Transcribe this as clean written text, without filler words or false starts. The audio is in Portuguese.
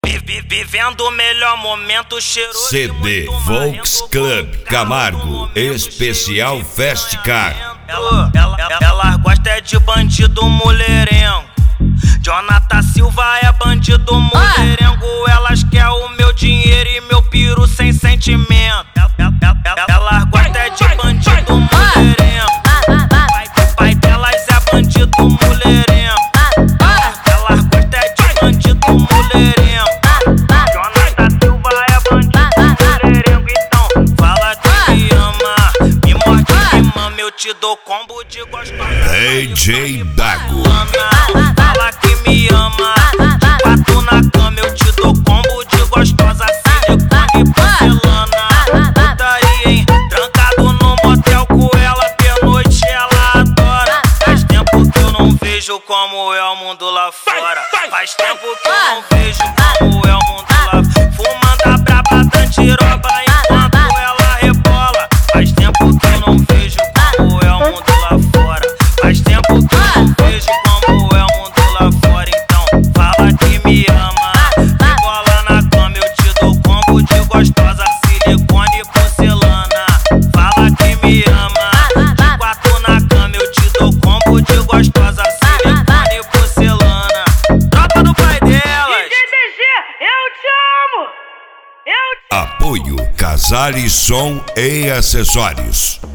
Vivendo o melhor momento, cheiroso. CD Volks Club Camargo Especial Fest Car. Ela gosta de bandido mulherengo. Jonathan Silva é bandido mulherengo. Elas querem o meu dinheiro e meu piru sem sentimento. Ela gosta de bandido mulherengo. O pai delas é bandido mulherengo. Ela gosta de bandido mulherengo. Jonathan Silva é bandido mulherengo. Então fala que me ama, me morde, me mama, eu te dou combo de gostosa. DJ Dago. Fala que me ama, de quatro na cama, eu te dou combo de gostosa. Silicone e porcelana. Putaria, hein? Trancado no motel com ela, de noite ela adora. Faz tempo que eu não vejo como é o mundo lá fora. Faz tempo que eu não vejo como é o mundo lá fora. Fumando a braba da tiroba enquanto ela rebola. Faz tempo que eu não vejo como é o mundo lá fora. Faz tempo que eu não vejo como é o mundo lá fora. Então fala que me ama, rebola na cama, eu te dou combo de gostosa. Silicone e porcelana. Fala que me ama, de quatro na cama, eu te dou combo de gostosa. Silicone e porcelana. Tropa do pai delas. DDG, eu te amo! Eu te Apoio Casale Som e Acessórios.